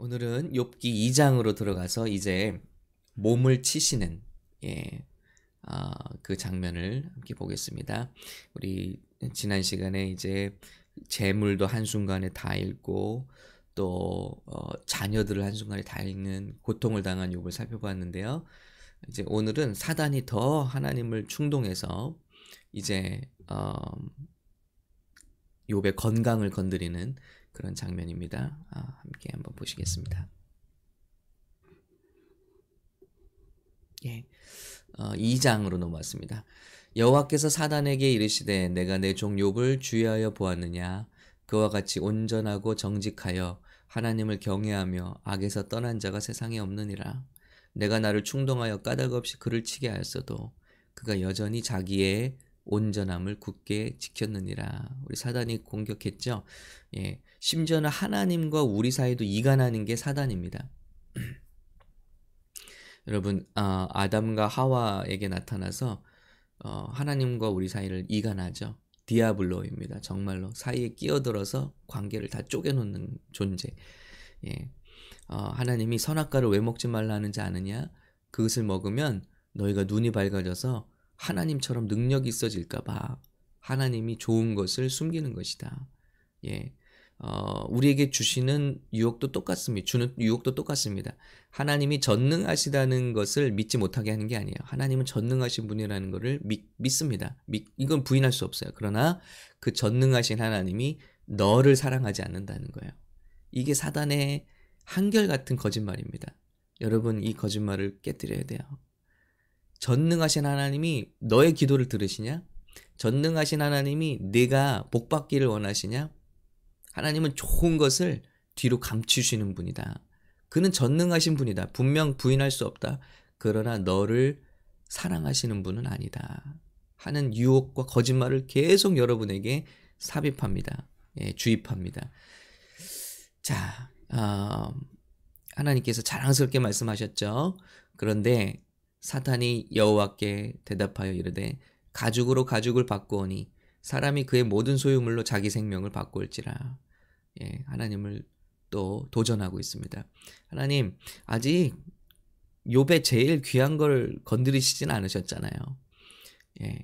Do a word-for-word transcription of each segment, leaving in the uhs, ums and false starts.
오늘은 욥기 이 장으로 들어가서 이제 몸을 치시는 예, 어, 그 장면을 함께 보겠습니다. 우리 지난 시간에 이제 재물도 한순간에 다 잃고 또 어, 자녀들을 한순간에 다 잃는 고통을 당한 욥을 살펴봤는데요. 이제 오늘은 사단이 더 하나님을 충동해서 이제 어, 욥의 건강을 건드리는 그런 장면입니다. 아, 함께 한번 보시겠습니다. 예, 어, 이 장으로 넘어왔습니다. 여호와께서 사단에게 이르시되 내가 내 종 욥을 주의하여 보았느냐 그와 같이 온전하고 정직하여 하나님을 경외하며 악에서 떠난 자가 세상에 없느니라. 내가 나를 충동하여 까닭없이 그를 치게 하였어도 그가 여전히 자기의 온전함을 굳게 지켰느니라. 우리 사단이 공격했죠. 예, 심지어는 하나님과 우리 사이도 이간하는 게 사단입니다. 여러분, 어, 아담과 하와에게 나타나서 어, 하나님과 우리 사이를 이간하죠. 디아블로입니다. 정말로 사이에 끼어들어서 관계를 다 쪼개놓는 존재. 예, 어, 하나님이 선악과를 왜 먹지 말라 하는지 아느냐? 그것을 먹으면 너희가 눈이 밝아져서 하나님처럼 능력이 있어질까 봐 하나님이 좋은 것을 숨기는 것이다. 예. 어, 우리에게 주시는 유혹도 똑같습니다. 주는 유혹도 똑같습니다. 하나님이 전능하시다는 것을 믿지 못하게 하는 게 아니에요. 하나님은 전능하신 분이라는 것을 믿, 믿습니다. 믿, 이건 부인할 수 없어요. 그러나 그 전능하신 하나님이 너를 사랑하지 않는다는 거예요. 이게 사단의 한결같은 거짓말입니다. 여러분, 이 거짓말을 깨뜨려야 돼요. 전능하신 하나님이 너의 기도를 들으시냐? 전능하신 하나님이 네가 복받기를 원하시냐? 하나님은 좋은 것을 뒤로 감추시는 분이다. 그는 전능하신 분이다. 분명 부인할 수 없다. 그러나 너를 사랑하시는 분은 아니다. 하는 유혹과 거짓말을 계속 여러분에게 삽입합니다. 예, 주입합니다. 자, 어, 하나님께서 자랑스럽게 말씀하셨죠. 그런데 사탄이 여호와께 대답하여 이르되 가죽으로 가죽을 바꾸오니 사람이 그의 모든 소유물로 자기 생명을 바꿀지라. 예, 하나님을 또 도전하고 있습니다. 하나님, 아직 욥의 제일 귀한 걸 건드리시진 않으셨잖아요. 예,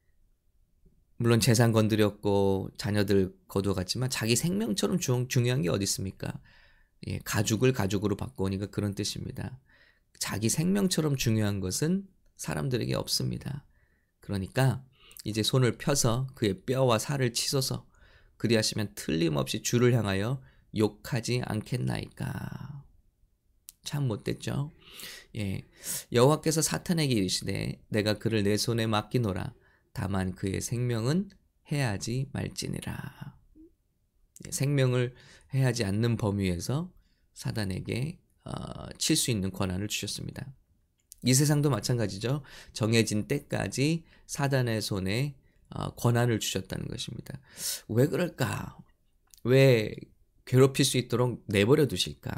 물론 재산 건드렸고 자녀들 거두어갔지만 자기 생명처럼 중, 중요한 게 어디 있습니까? 예, 가죽을 가죽으로 바꾸니까 그런 뜻입니다. 자기 생명처럼 중요한 것은 사람들에게 없습니다. 그러니까 이제 손을 펴서 그의 뼈와 살을 치소서 그리하시면 틀림없이 주를 향하여 욕하지 않겠나이까. 참 못됐죠. 예, 여호와께서 사탄에게 이르시되 내가 그를 내 손에 맡기노라. 다만 그의 생명은 해하지 말지니라. 예, 생명을 해하지 않는 범위에서 사단에게 어, 칠 수 있는 권한을 주셨습니다. 이 세상도 마찬가지죠. 정해진 때까지 사단의 손에 어, 권한을 주셨다는 것입니다. 왜 그럴까? 왜 괴롭힐 수 있도록 내버려 두실까?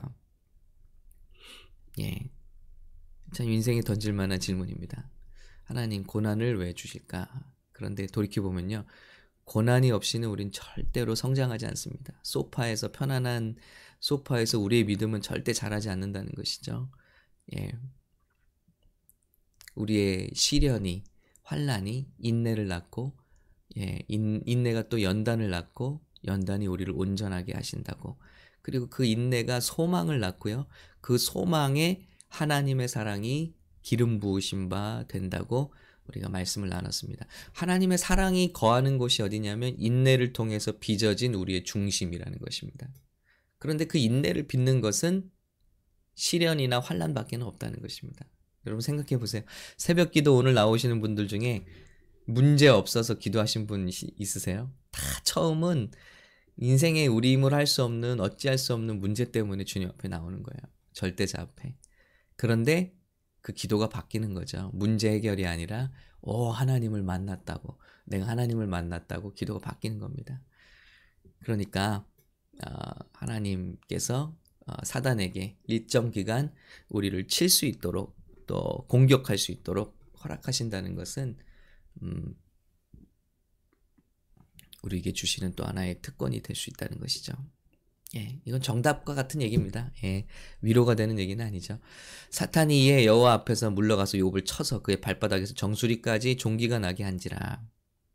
예, 참 인생에 던질 만한 질문입니다. 하나님, 고난을 왜 주실까? 그런데 돌이켜보면요, 고난이 없이는 우린 절대로 성장하지 않습니다. 소파에서 편안한 소파에서 우리의 믿음은 절대 자라지 않는다는 것이죠. 예, 우리의 시련이, 환난이 인내를 낳고, 예, 인, 인내가 또 연단을 낳고, 연단이 우리를 온전하게 하신다고. 그리고 그 인내가 소망을 낳고요. 그 소망에 하나님의 사랑이 기름 부으신 바 된다고 우리가 말씀을 나눴습니다. 하나님의 사랑이 거하는 곳이 어디냐면 인내를 통해서 빚어진 우리의 중심이라는 것입니다. 그런데 그 인내를 빚는 것은 시련이나 환난밖에 없다는 것입니다. 여러분 생각해 보세요. 새벽 기도 오늘 나오시는 분들 중에 문제 없어서 기도하신 분 있으세요? 다 처음은 인생에 우리 힘을 할 수 없는 어찌할 수 없는 문제 때문에 주님 앞에 나오는 거예요. 절대자 앞에. 그런데 그 기도가 바뀌는 거죠. 문제 해결이 아니라 오, 하나님을 만났다고, 내가 하나님을 만났다고 기도가 바뀌는 겁니다. 그러니까 어, 하나님께서 어, 사단에게 일정 기간 우리를 칠 수 있도록 또 공격할 수 있도록 허락하신다는 것은 음, 우리에게 주시는 또 하나의 특권이 될 수 있다는 것이죠. 예, 이건 정답과 같은 얘기입니다. 예, 위로가 되는 얘기는 아니죠. 사탄이 이에 여호와 앞에서 물러가서 욥을 쳐서 그의 발바닥에서 정수리까지 종기가 나게 한지라.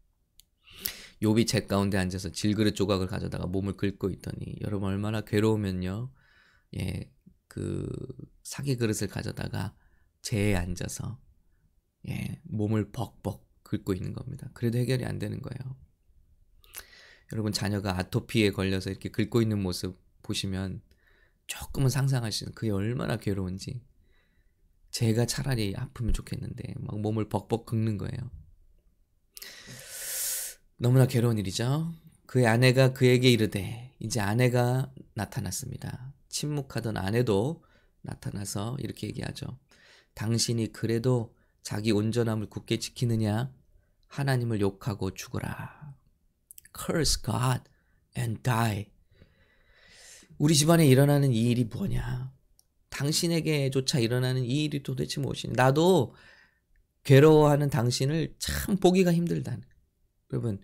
욥이 재 가운데 앉아서 질그릇 조각을 가져다가 몸을 긁고 있더니, 여러분 얼마나 괴로우면요, 예, 그 사기 그릇을 가져다가 재에 앉아서 예, 몸을 벅벅 긁고 있는 겁니다. 그래도 해결이 안 되는 거예요. 여러분 자녀가 아토피에 걸려서 이렇게 긁고 있는 모습 보시면 조금은 상상하시는, 그게 얼마나 괴로운지. 제가 차라리 아프면 좋겠는데 막 몸을 벅벅 긁는 거예요. 너무나 괴로운 일이죠. 그의 아내가 그에게 이르되, 이제 아내가 나타났습니다. 침묵하던 아내도 나타나서 이렇게 얘기하죠. 당신이 그래도 자기 온전함을 굳게 지키느냐? 하나님을 욕하고 죽어라. Curse God and die. 우리 집안에 일어나는 이 일이 뭐냐? 당신에게조차 일어나는 이 일이 도대체 무엇이냐? 나도 괴로워하는 당신을 참 보기가 힘들다. 여러분,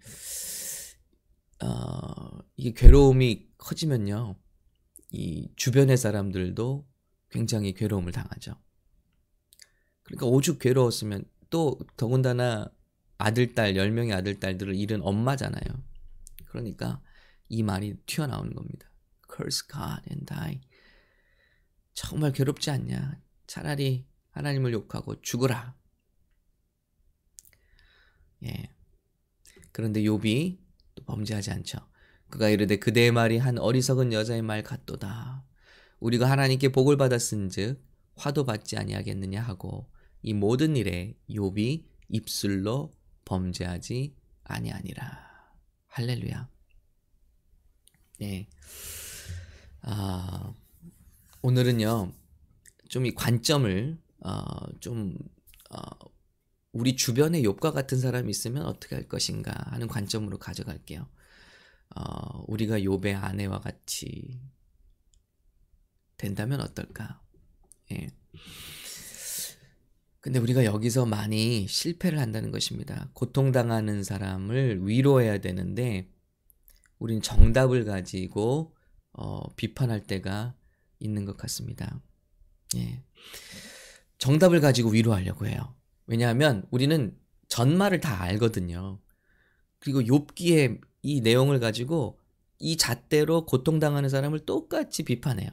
어, 이게 괴로움이 커지면요, 이 주변의 사람들도 굉장히 괴로움을 당하죠. 그러니까 오죽 괴로웠으면, 또 더군다나 아들, 딸, 열 명의 아들, 딸들을 잃은 엄마잖아요. 그러니까 이 말이 튀어나오는 겁니다. Curse God and die. 정말 괴롭지 않냐? 차라리 하나님을 욕하고 죽으라. 예. 그런데 욥이 또 범죄하지 않죠. 그가 이르되 그대의 말이 한 어리석은 여자의 말 같도다. 우리가 하나님께 복을 받았은즉 화도 받지 아니하겠느냐 하고, 이 모든 일에 욥이 입술로 범죄하지 아니하니라. 할렐루야. 네. 아, 오늘은요, 좀 이 관점을 어, 좀 어, 우리 주변에 욥과 같은 사람이 있으면 어떻게 할 것인가 하는 관점으로 가져갈게요. 어, 우리가 욥의 아내와 같이 된다면 어떨까? 예. 근데 우리가 여기서 많이 실패를 한다는 것입니다. 고통당하는 사람을 위로해야 되는데 우린 정답을 가지고 어, 비판할 때가 있는 것 같습니다. 예. 정답을 가지고 위로하려고 해요. 왜냐하면 우리는 전말을 다 알거든요. 그리고 욥기의 이 내용을 가지고 이 잣대로 고통당하는 사람을 똑같이 비판해요.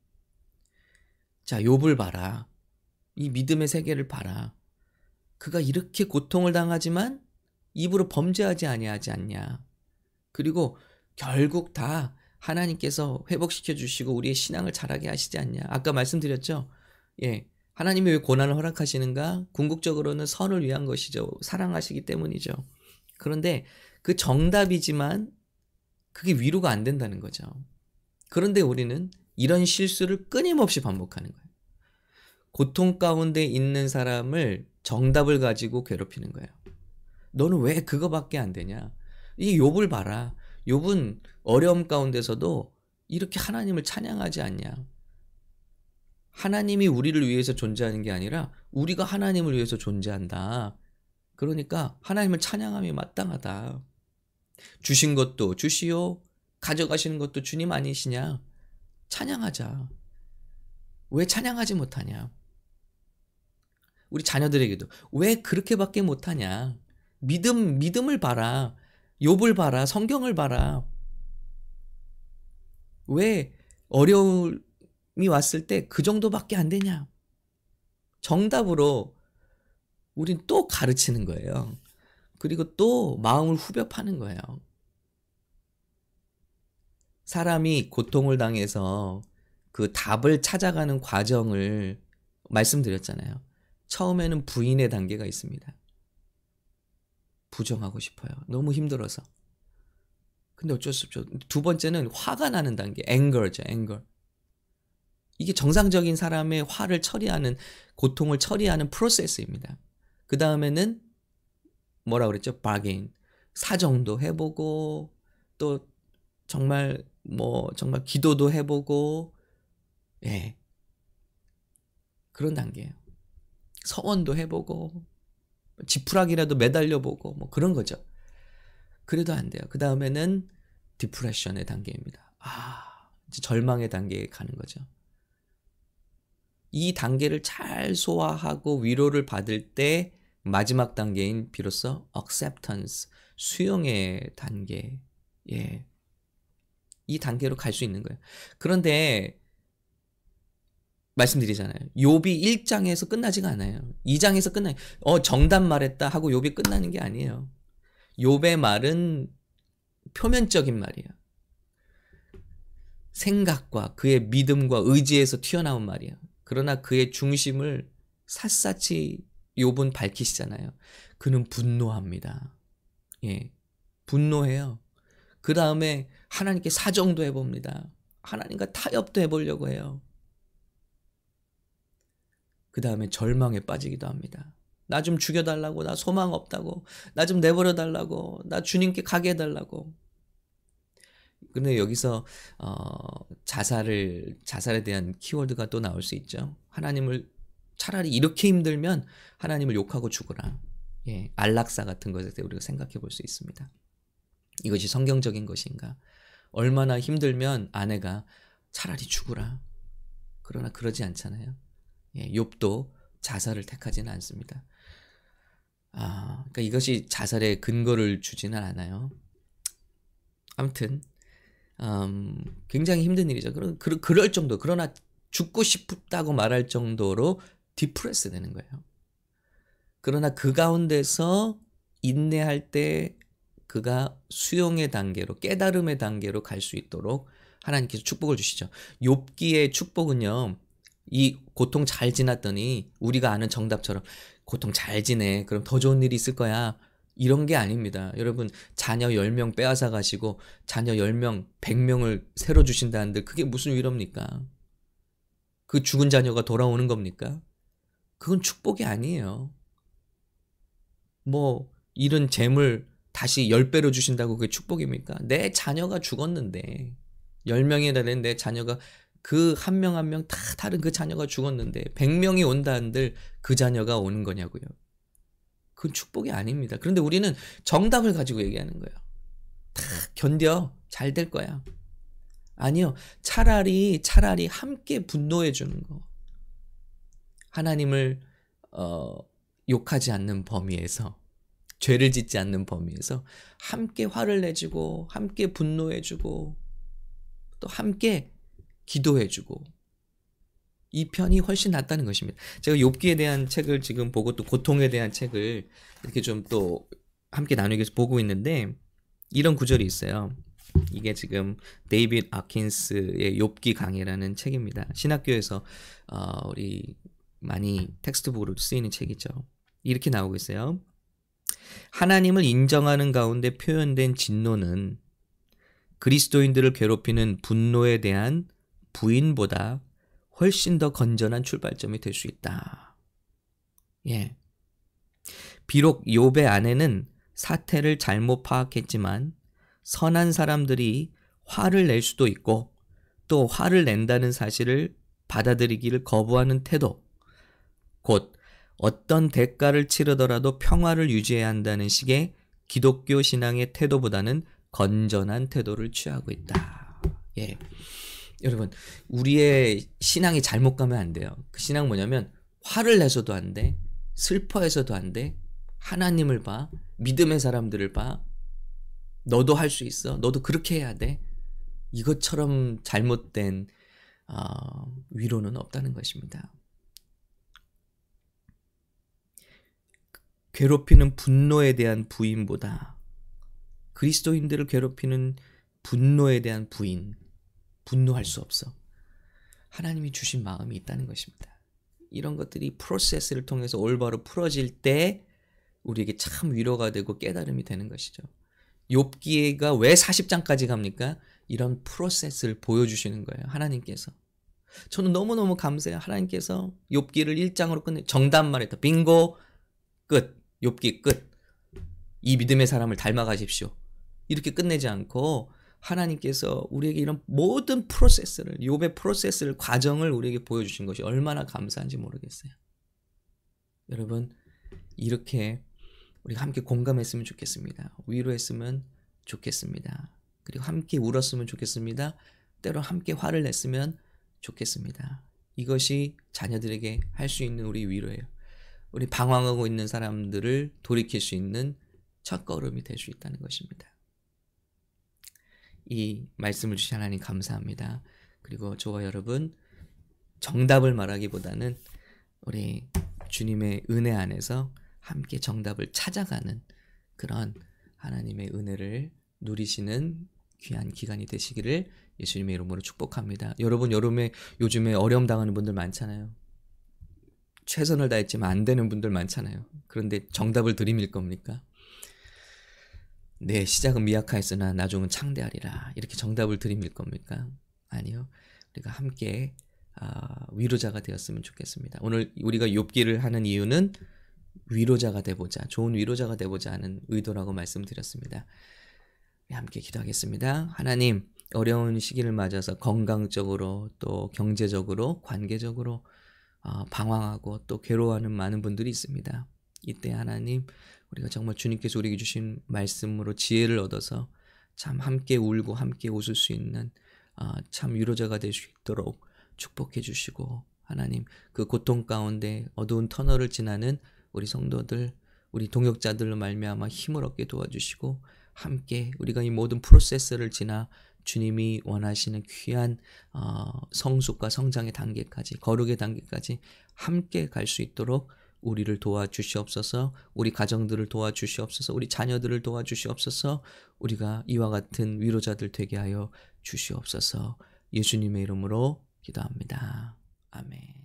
자, 욥을 봐라. 이 믿음의 세계를 봐라. 그가 이렇게 고통을 당하지만 입으로 범죄하지 아니하지 않냐. 그리고 결국 다 하나님께서 회복시켜 주시고 우리의 신앙을 자라게 하시지 않냐. 아까 말씀드렸죠. 예, 하나님이 왜 고난을 허락하시는가? 궁극적으로는 선을 위한 것이죠. 사랑하시기 때문이죠. 그런데 그 정답이지만 그게 위로가 안 된다는 거죠. 그런데 우리는 이런 실수를 끊임없이 반복하는 거예요. 고통 가운데 있는 사람을 정답을 가지고 괴롭히는 거예요. 너는 왜 그거밖에 안 되냐? 이 욥을 봐라. 욥은 어려움 가운데서도 이렇게 하나님을 찬양하지 않냐? 하나님이 우리를 위해서 존재하는 게 아니라 우리가 하나님을 위해서 존재한다. 그러니까 하나님을 찬양함이 마땅하다. 주신 것도 주시오, 가져가시는 것도 주님 아니시냐? 찬양하자. 왜 찬양하지 못하냐? 우리 자녀들에게도 왜 그렇게밖에 못하냐? 믿음, 믿음을 봐라. 욥을 봐라. 성경을 봐라. 왜 어려움이 왔을 때 그 정도밖에 안 되냐? 정답으로 우린 또 가르치는 거예요. 그리고 또 마음을 후벼 파는 거예요. 사람이 고통을 당해서 그 답을 찾아가는 과정을 말씀드렸잖아요. 처음에는 부인의 단계가 있습니다. 부정하고 싶어요. 너무 힘들어서. 근데 어쩔 수 없죠. 두 번째는 화가 나는 단계, anger죠, anger. 이게 정상적인 사람의 화를 처리하는, 고통을 처리하는 프로세스입니다. 그 다음에는 뭐라 그랬죠? bargain. 사정도 해보고, 또 정말 뭐 정말 기도도 해보고, 예, 그런 단계예요. 서원도 해보고, 지푸라기라도 매달려보고, 뭐 그런 거죠. 그래도 안 돼요. 그 다음에는 디프레션의 단계입니다. 아, 이제 절망의 단계에 가는 거죠. 이 단계를 잘 소화하고 위로를 받을 때 마지막 단계인 비로소 acceptance, 수용의 단계. 예. 이 단계로 갈 수 있는 거예요. 그런데 말씀드리잖아요. 욥이 일 장에서 끝나지가 않아요. 이 장에서 끝나요. 어, 정답 말했다 하고 욥이 끝나는 게 아니에요. 욥의 말은 표면적인 말이에요. 생각과 그의 믿음과 의지에서 튀어나온 말이에요. 그러나 그의 중심을 샅샅이 욥은 밝히시잖아요. 그는 분노합니다. 예, 분노해요. 그 다음에 하나님께 사정도 해봅니다. 하나님과 타협도 해보려고 해요. 그 다음에 절망에 빠지기도 합니다. 나 좀 죽여달라고, 나 소망 없다고, 나 좀 내버려달라고, 나 주님께 가게 해달라고. 근데 여기서 어, 자살을 자살에 대한 키워드가 또 나올 수 있죠. 하나님을 차라리 이렇게 힘들면 하나님을 욕하고 죽어라. 예, 안락사 같은 것에 대해 우리가 생각해 볼 수 있습니다. 이것이 성경적인 것인가? 얼마나 힘들면 아내가 차라리 죽으라. 그러나 그러지 않잖아요. 예, 욥도 자살을 택하지는 않습니다. 아, 그러니까 이것이 자살의 근거를 주지는 않아요. 아무튼 음, 굉장히 힘든 일이죠. 그러, 그, 그럴 정도, 그러나 죽고 싶다고 말할 정도로 디프레스 되는 거예요. 그러나 그 가운데서 인내할 때 그가 수용의 단계로, 깨달음의 단계로 갈 수 있도록 하나님께서 축복을 주시죠. 욥기의 축복은요, 이 고통 잘 지났더니 우리가 아는 정답처럼 고통 잘 지내, 그럼 더 좋은 일이 있을 거야, 이런 게 아닙니다. 여러분, 자녀 열 명 빼앗아 가시고 자녀 열 명, 백 명을 새로 주신다는데 그게 무슨 위로입니까? 그 죽은 자녀가 돌아오는 겁니까? 그건 축복이 아니에요. 뭐 이런 재물 다시 열 배로 주신다고 그게 축복입니까? 내 자녀가 죽었는데, 열 명이나 된 내 자녀가, 그 한 명 한 명 다 다른 그 자녀가 죽었는데 백 명이 온다 한들 그 자녀가 오는 거냐고요. 그건 축복이 아닙니다. 그런데 우리는 정답을 가지고 얘기하는 거예요. 다 견뎌. 잘 될 거야. 아니요. 차라리 차라리 함께 분노해 주는 거. 하나님을 어, 욕하지 않는 범위에서, 죄를 짓지 않는 범위에서 함께 화를 내주고 함께 분노해주고 또 함께 기도해주고, 이 편이 훨씬 낫다는 것입니다. 제가 욥기에 대한 책을 지금 보고 또 고통에 대한 책을 이렇게 좀 또 함께 나누기 위해서 보고 있는데, 이런 구절이 있어요. 이게 지금 데이빗 아킨스의 욥기 강해라는 책입니다. 신학교에서 어, 우리 많이 텍스트북으로 쓰이는 책이죠. 이렇게 나오고 있어요. 하나님을 인정하는 가운데 표현된 진노는 그리스도인들을 괴롭히는 분노에 대한 부인보다 훨씬 더 건전한 출발점이 될 수 있다. 예. 비록 욥의 아내는 사태를 잘못 파악했지만 선한 사람들이 화를 낼 수도 있고 또 화를 낸다는 사실을 받아들이기를 거부하는 태도, 곧 어떤 대가를 치르더라도 평화를 유지해야 한다는 식의 기독교 신앙의 태도보다는 건전한 태도를 취하고 있다. 예. 여러분, 우리의 신앙이 잘못 가면 안 돼요. 그 신앙 뭐냐면 화를 내서도 안 돼, 슬퍼해서도 안 돼, 하나님을 봐, 믿음의 사람들을 봐, 너도 할 수 있어, 너도 그렇게 해야 돼, 이것처럼 잘못된 어, 위로는 없다는 것입니다. 괴롭히는 분노에 대한 부인보다 그리스도인들을 괴롭히는 분노에 대한 부인, 분노할 수 없어. 하나님이 주신 마음이 있다는 것입니다. 이런 것들이 프로세스를 통해서 올바로 풀어질 때 우리에게 참 위로가 되고 깨달음이 되는 것이죠. 욥기가 왜 사십 장까지 갑니까? 이런 프로세스를 보여주시는 거예요. 하나님께서. 저는 너무너무 감사해요. 하나님께서 욥기를 일 장으로 끝내, 정답만 했다. 빙고, 끝. 욥기 끝. 이 믿음의 사람을 닮아가십시오. 이렇게 끝내지 않고 하나님께서 우리에게 이런 모든 프로세스를, 욥의 프로세스를, 과정을 우리에게 보여주신 것이 얼마나 감사한지 모르겠어요. 여러분, 이렇게 우리가 함께 공감했으면 좋겠습니다. 위로했으면 좋겠습니다. 그리고 함께 울었으면 좋겠습니다. 때로 함께 화를 냈으면 좋겠습니다. 이것이 자녀들에게 할 수 있는 우리 위로예요. 우리 방황하고 있는 사람들을 돌이킬 수 있는 첫걸음이 될 수 있다는 것입니다. 이 말씀을 주신 하나님 감사합니다. 그리고 저와 여러분 정답을 말하기보다는 우리 주님의 은혜 안에서 함께 정답을 찾아가는 그런 하나님의 은혜를 누리시는 귀한 기간이 되시기를 예수님의 이름으로 축복합니다. 여러분 여름에 요즘에 어려움 당하는 분들 많잖아요. 최선을 다했지만 안 되는 분들 많잖아요. 그런데 정답을 들이밀 겁니까? 네, 시작은 미약하였으나 나중은 창대하리라. 이렇게 정답을 들이밀 겁니까? 아니요. 우리가 함께 아, 위로자가 되었으면 좋겠습니다. 오늘 우리가 욥기를 하는 이유는 위로자가 되보자, 좋은 위로자가 되보자 하는 의도라고 말씀드렸습니다. 함께 기도하겠습니다. 하나님, 어려운 시기를 맞아서 건강적으로 또 경제적으로 관계적으로 어, 방황하고 또 괴로워하는 많은 분들이 있습니다. 이때 하나님, 우리가 정말 주님께서 우리에게 주신 말씀으로 지혜를 얻어서 참 함께 울고 함께 웃을 수 있는 어, 참 위로자가 될 수 있도록 축복해 주시고, 하나님 그 고통 가운데 어두운 터널을 지나는 우리 성도들, 우리 동역자들로 말미암아 힘을 얻게 도와주시고, 함께 우리가 이 모든 프로세스를 지나 주님이 원하시는 귀한 어, 성숙과 성장의 단계까지, 거룩의 단계까지 함께 갈 수 있도록 우리를 도와주시옵소서. 우리 가정들을 도와주시옵소서. 우리 자녀들을 도와주시옵소서. 우리가 이와 같은 위로자들 되게 하여 주시옵소서. 예수님의 이름으로 기도합니다. 아멘.